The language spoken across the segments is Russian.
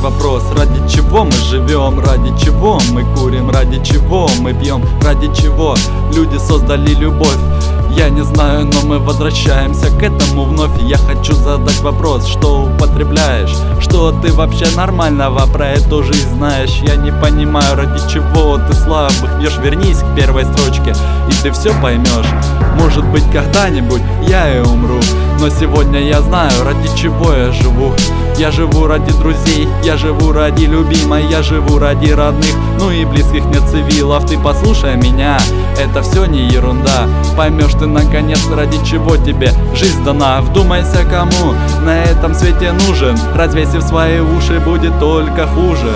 вопрос: ради чего мы живем, ради чего мы курим, ради чего мы пьем, ради чего люди создали любовь? Я не знаю, но мы возвращаемся к этому вновь. Я хочу задать вопрос: что употребляешь? Что ты вообще нормального про эту жизнь знаешь? Я не понимаю, ради чего ты слабых бьешь. Вернись к первой строчке, и ты все поймешь. Может быть, когда-нибудь я и умру, но сегодня я знаю, ради чего я живу. Я живу ради друзей, я живу ради любимой, я живу ради родных, ну и близких мне цивилов. Ты послушай меня, это все не ерунда. Поймешь ты наконец, ради чего тебе жизнь дана. Вдумайся, кому на этом свете нужен. Развесив свои уши, будет только хуже.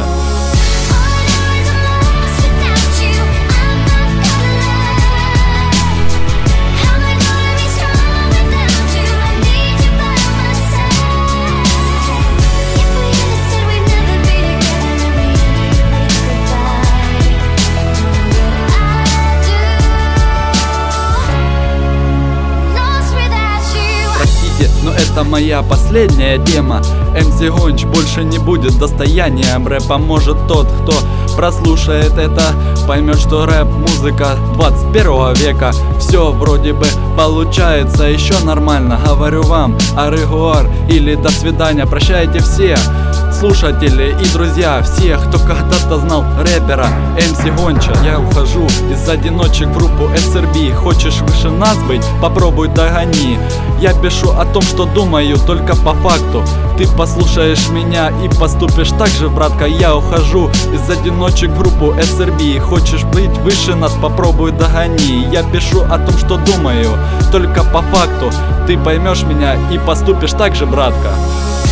Но это моя последняя тема. МС Гонч больше не будет достоянием. Рэпа может тот, кто прослушает это, поймет, что рэп — музыка 21 века. Все вроде бы получается еще нормально. Говорю вам арегуар или до свидания. Прощайте все слушатели и друзья, всех, кто когда-то знал рэпера МС Гонча. Я ухожу из одиночек в группу SRB. Хочешь выше нас быть? Попробуй догони. Я пишу о том, что думаю, только по факту. Ты послушаешь меня и поступишь так же, братка. Я ухожу из одиночек в группу SRB. Хочешь быть выше нас? Попробуй догони. Я пишу о том, что думаю, только по факту. Ты поймешь меня и поступишь так же, братка.